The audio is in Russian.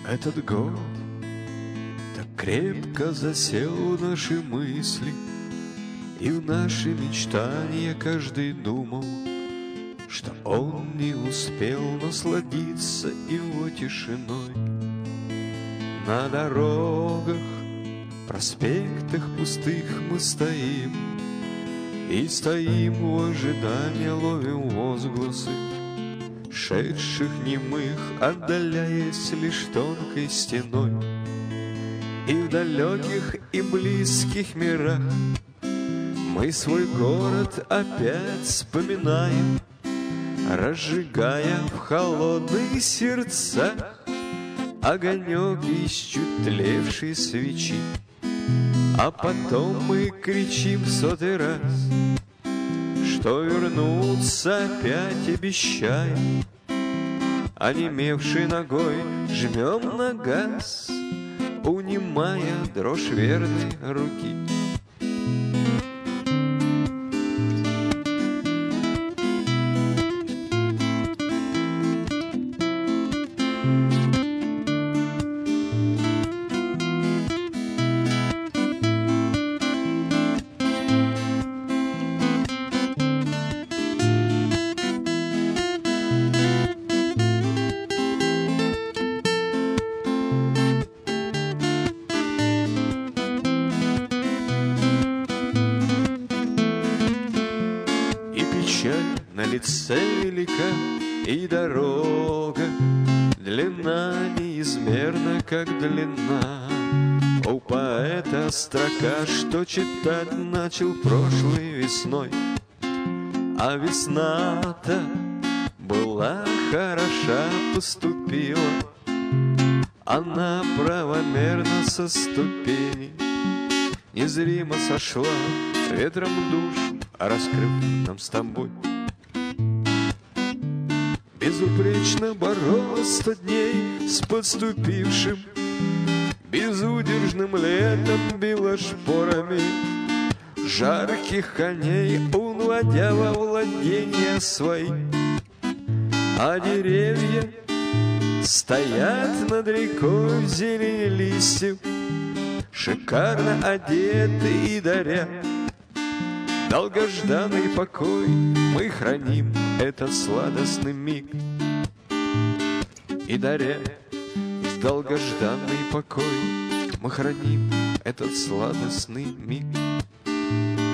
Этот год так крепко засел в наши мысли, и в наши мечтания каждый думал, что он не успел насладиться его тишиной. На дорогах, проспектах пустых мы стоим, и стоим в ожидании, ловим возгласы шедших немых, отдаляясь лишь тонкой стеной. И в далеких и близких мирах мы свой город опять вспоминаем, разжигая в холодных сердцах огонек из чуть тлевшей свечи. А потом мы кричим в сотый раз, что вернуться опять обещаем. Онемевшей ногой жмем на газ, унимая дрожь верной руки. На лице велика, и дорога длина неизмерна, как длина. У поэта строка, что читать начал прошлой весной. А весна-то была хороша, поступила она правомерно со ступеней, незримо сошла ветром душ, раскрыв нам с тобой. Безупречно боролась 100 дней с подступившим безудержным летом, била шпорами жарких коней, уводя во владения свои. А деревья стоят над рекой в зелени листьев, шикарно одеты и даря долгожданный покой. Мы храним этот сладостный миг, и даря долгожданный покой, мы храним этот сладостный миг.